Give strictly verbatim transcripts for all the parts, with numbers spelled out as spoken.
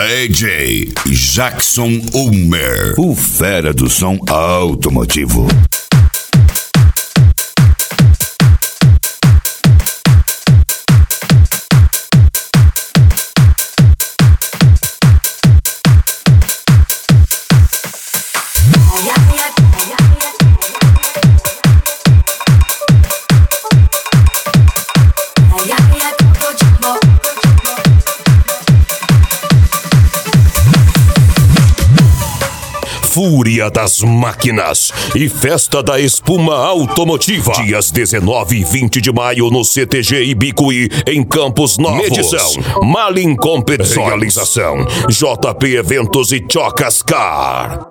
D J Jackson Ulmer, o fera do som automotivo. Fúria das Máquinas e Festa da Espuma Automotiva. Dias dezenove e vinte de maio no C T G Ibicuí, em Campos Novos. Medição Malin Competições. Realização J P Eventos e Chocas Car.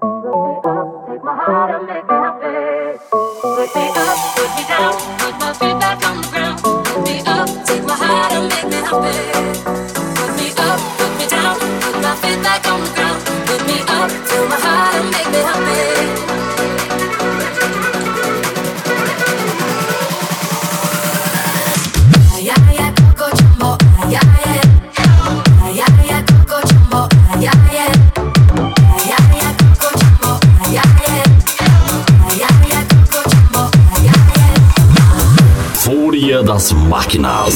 Fúria das Máquinas.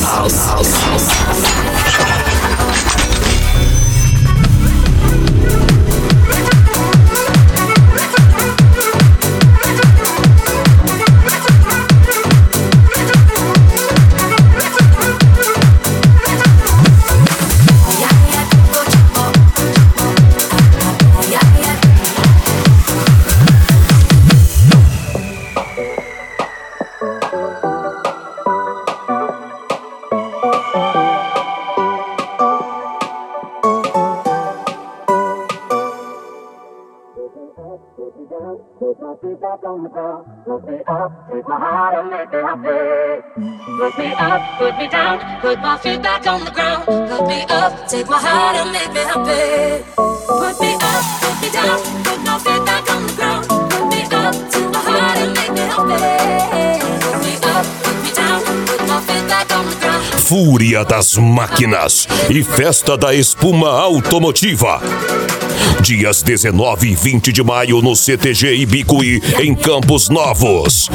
Put my feet back on the ground, put me up, take my heart and make me happy. Put me up, put me down, put my feet back on the ground. Put me up, take my heart and make me happy. Put me up, put me down, put my feet back on the ground. Put me up, take my heart and make me happy. Put me up, put me down, put my feet back on the ground. Fúria das Máquinas e Festa da Espuma Automotiva. Dias dezenove e vinte de maio no C T G Ibicuí, em Campos Novos.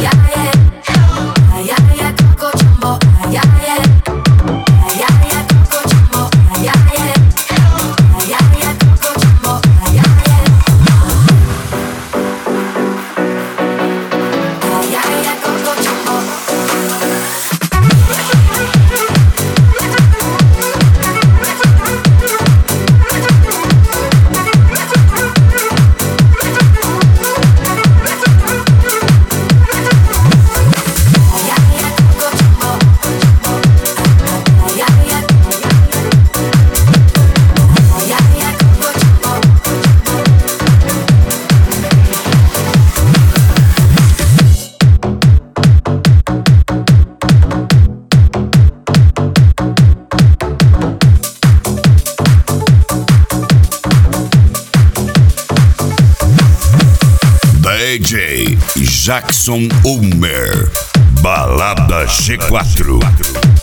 D J Jackson Ulmer, Balada G quatro.